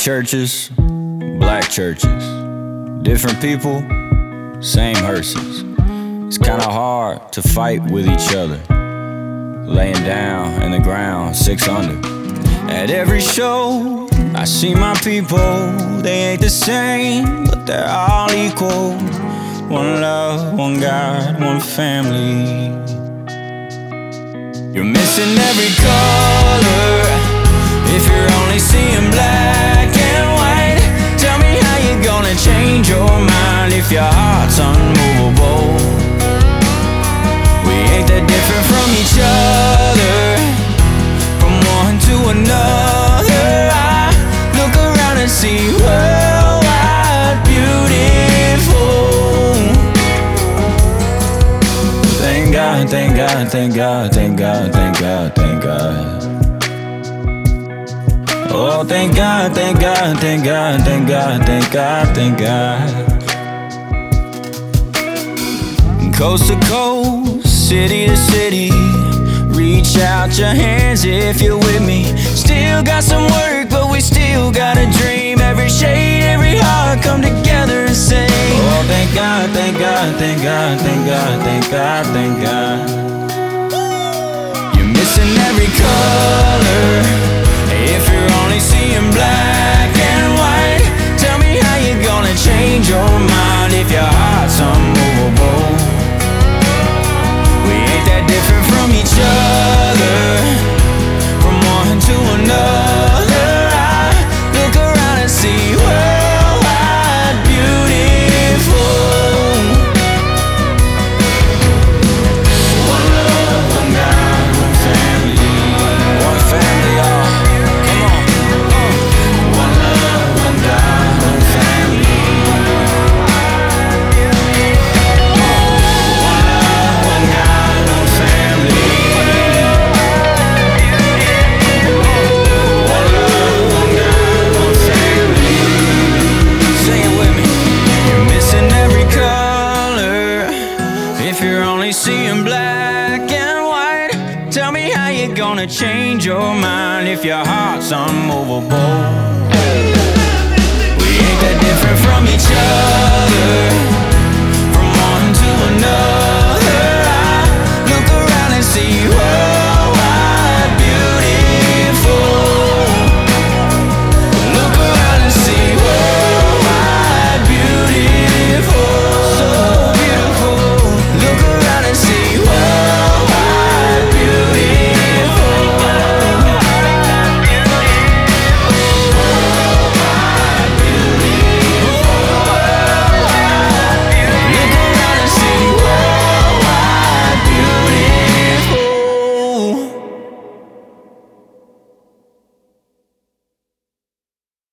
churches, black churches. Different people, same hearses. It's kinda hard to fight with each other. Laying down in the ground, 6 under. At every show, I see my people. They ain't the same, but they're all equal. One love, one God, one family. You're missing every color if you're only seeing black and white. Tell me how you're gonna change your mind if your heart's unmovable. We ain't that different from each other, from one to another. I look around and see worldwide beautiful. Thank God, thank God, thank God, thank God, thank God, thank God. Oh, thank God, thank God, thank God, thank God, thank God, thank God. Coast to coast, city to city, reach out your hands if you're with me. Still got some work, but we still got a dream. Every shade, every heart come together and sing. Oh, thank God, thank God, thank God, thank God, thank God, thank God. You're missing every color if you're only seeing black and white. Tell me how you're gonna change your mind if your heart's unmovable. We ain't that different from each other, from one to another. I look around and see worldwide beautiful. One love, one God, one family. One family, y'all. Come on. One love, one God, one family. One love, one God, one family. One love, one God, one family. Sing it with me. You're missing every color if you're only seeing black and white. Tell me how you're gonna change your mind if your heart's unmovable.